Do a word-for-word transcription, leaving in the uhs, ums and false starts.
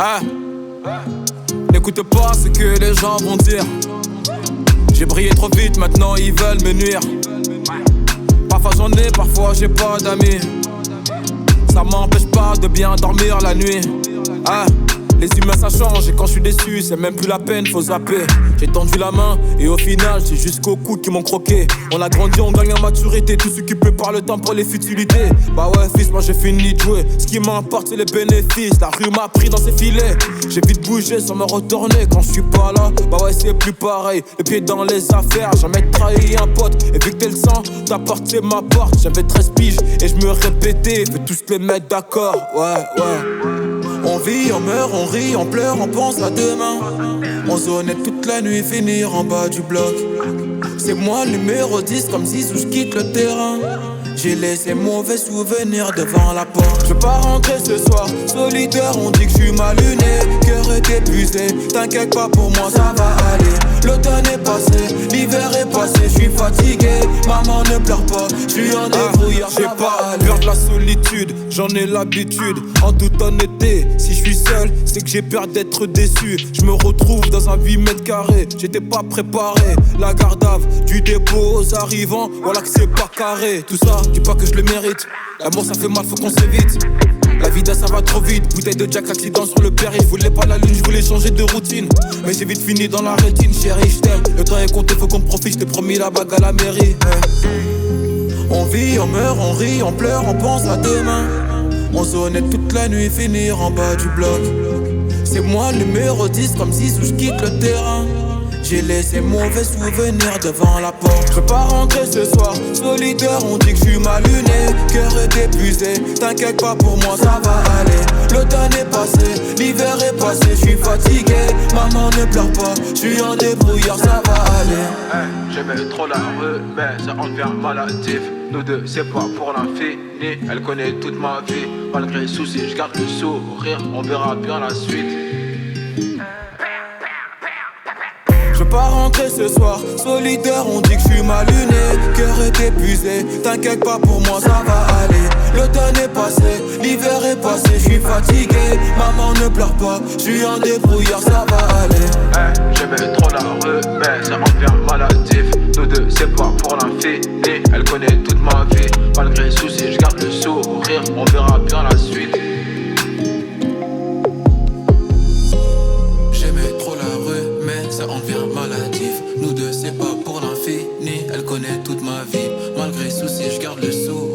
Ah, n'écoute pas ce que les gens vont dire. J'ai brillé trop vite, maintenant ils veulent me nuire. Parfois j'en ai, parfois j'ai pas d'amis. Ça m'empêche pas de bien dormir la nuit. Ah, les humains ça change et quand je suis déçu c'est même plus la peine, faut zapper. J'ai tendu la main et au final c'est jusqu'au cou qui m'ont croqué. On a grandi, on gagne en maturité, tout ce qui peut par le temps pour les futilités. Bah ouais fils, moi j'ai fini de jouer. Ce qui m'importe c'est les bénéfices, la rue m'a pris dans ses filets. J'ai vite bougé sans me retourner quand je suis pas là. Bah ouais c'est plus pareil, les pieds dans les affaires. Jamais trahi un pote et vu que t'es le sang, ta porte c'est ma porte. J'avais treize piges et je me répétais, fais tous les mettre d'accord. Ouais ouais. On vit, on meurt, on rit, on pleure, on pense à demain. On zone toute la nuit, finir en bas du bloc. C'est moi le numéro dix, comme si je quitte le terrain. J'ai laissé mauvais souvenirs devant la porte. Je veux pas rentrer ce soir, solitaire, on dit que je suis mal luné. Cœur est épuisé, t'inquiète pas pour moi ça va aller. L'automne est passé, l'hiver est passé, je suis fatigué. Maman ne pleure pas, je suis en débrouillard, ah, j'ai pas peur de la solitude, j'en ai l'habitude. En toute honnêteté, si je suis seul, c'est que j'ai peur d'être déçu. Je me retrouve dans un huit mètres carrés, j'étais pas préparé. La garde à vue du dépôt aux arrivants, voilà que c'est pas carré. Tout ça, dis pas que je le mérite. L'amour ça fait mal, faut qu'on s'évite. La vida ça va trop vite, bouteille de Jack, accident sur le périph'. Je voulais pas la lune, je voulais changer de routine. Mais j'ai vite fini dans la rétine, chérie, je t'aime. Le temps est compté, faut qu'on profite, je t'ai promis la bague à la mairie. On vit, on meurt, on rit, on pleure, on pense à demain. On zone toute la nuit, finir en bas du bloc. C'est moi le numéro dix, comme si je quitte le terrain. J'ai laissé mauvais souvenirs devant la porte. Je veux pas rentrer ce soir, solitaire, on dit que je suis mal luné. Cœur est épuisé, t'inquiète pas pour moi ça va aller. L'automne est passé, l'hiver est passé, je suis fatigué. Maman ne pleure pas, je suis en débrouillard, ça va aller. Hey, j'aimais trop la rue, mais ça en devient maladif. Nous deux c'est pas pour l'infini, elle connaît toute ma vie. Malgré les soucis, je garde le sourire, on verra bien la suite. Je veux pas rentrer ce soir, solitaire, on dit que je suis mal luné. Cœur est épuisé, t'inquiète pas pour moi ça va aller. L'automne est passé, l'hiver est passé, je suis fatigué. Maman ne pleure pas, je suis en débrouillard, ça va aller. Hey, j'aimais trop la rue, mais ça en devient maladif. Nous deux c'est pas pour l'infini, elle connaît toute ma vie. Malgré les soucis, je garde le sourire, on verra bien la suite. J'aimais trop la rue, mais ça en devient maladif. Nous deux c'est pas pour l'infini, elle connaît toute ma vie. Malgré les soucis, je garde le sourire.